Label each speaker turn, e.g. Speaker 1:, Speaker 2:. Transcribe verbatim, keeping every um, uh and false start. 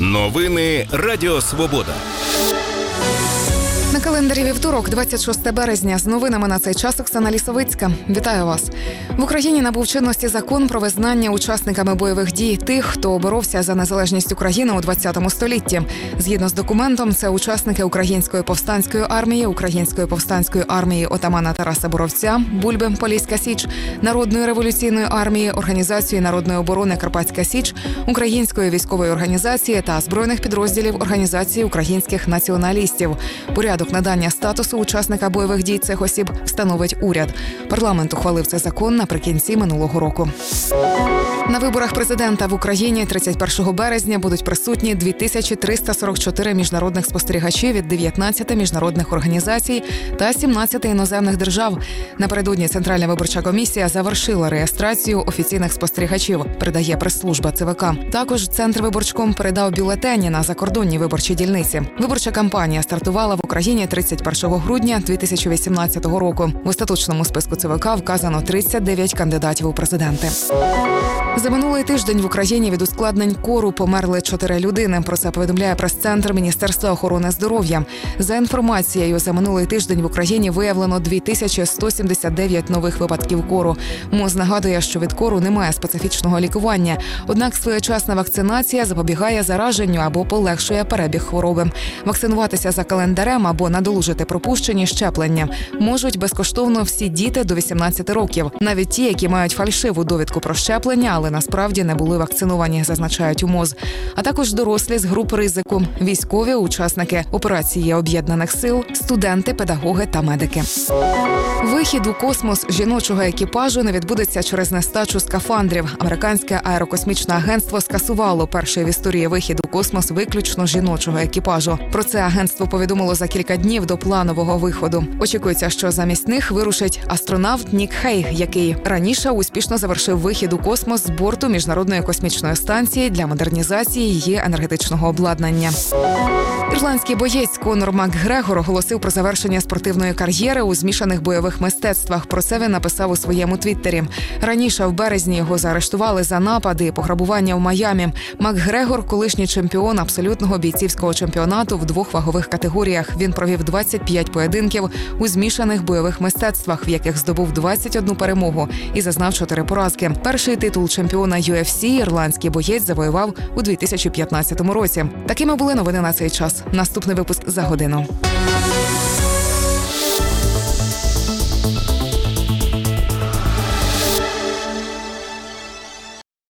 Speaker 1: Новини Радіо Свобода.
Speaker 2: На календарі вівторок, двадцять шосте березня. З новинами на цей час Оксана Лісовицька. Вітаю вас. В Україні набув чинності закон про визнання учасниками бойових дій тих, хто боровся за незалежність України у двадцятому столітті. Згідно з документом, це учасники Української повстанської армії, Української повстанської армії отамана Тараса Боровця, Бульби, Поліська Січ, Народної революційної армії, Організації народної оборони Карпатська Січ, Української військової організації та збройних підрозділів Організації українських націоналістів. Порядок надання статусу учасника бойових дій цих осіб встановить уряд. Парламент ухвалив цей закон наприкінці минулого року. На виборах президента в Україні тридцять першого березня будуть присутні дві тисячі триста сорок чотири міжнародних спостерігачі від дев'ятнадцяти міжнародних організацій та сімнадцяти іноземних держав. Напередодні Центральна виборча комісія завершила реєстрацію офіційних спостерігачів, передає прес-служба ЦВК. Також Центрвиборчком передав бюлетені на закордонні виборчі дільниці. Виборча кампанія стартувала в Україні тридцять першого грудня дві тисячі вісімнадцятого року. В остаточному списку ЦВК вказано тридцять дев'ять кандидатів у президенти. За минулий тиждень в Україні від ускладнень кору померли чотири людини. Про це повідомляє прес-центр Міністерства охорони здоров'я. За інформацією, за минулий тиждень в Україні виявлено дві тисячі сто сімдесят дев'ять нових випадків кору. МОЗ нагадує, що від кору немає специфічного лікування. Однак своєчасна вакцинація запобігає зараженню або полегшує перебіг хвороби. Вакцинуватися за календарем або надолужити пропущені щеплення можуть безкоштовно всі діти до вісімнадцяти років. Навіть ті, які мають фальшиву довідку про щеплення, але насправді не були вакциновані, зазначають у МОЗ. А також дорослі з груп ризику, військові, учасники операції Об'єднаних сил, студенти, педагоги та медики. Вихід у космос жіночого екіпажу не відбудеться через нестачу скафандрів. Американське аерокосмічне агентство скасувало перший в історії вихід у космос виключно жіночого екіпажу. Про це агентство повідомило за кілька днів до планового виходу. Очікується, що замість них вирушить астронавт Нік Хейг, який раніше успішно завершив вихід у космос з борту Міжнародної космічної станції для модернізації її енергетичного обладнання. Ірландський боєць Конор Макгрегор оголосив про завершення спортивної кар'єри у змішаних бойових мистецтвах. Про це він написав у своєму твіттері. Раніше в березні його заарештували за напади і пограбування в Майамі. Макгрегор – колишній чемпіон абсолютного бійцівського чемпіонату в двох вагових категоріях. Він провів двадцять п'ять поєдинків у змішаних бойових мистецтвах, в яких здобув двадцять одну перемогу і зазнав чотири поразки. Перший титул чемпіона ю еф сі ірландський боєць завоював у дві тисячі п'ятнадцятому році. Такими були новини на цей час. Наступний випуск за годину.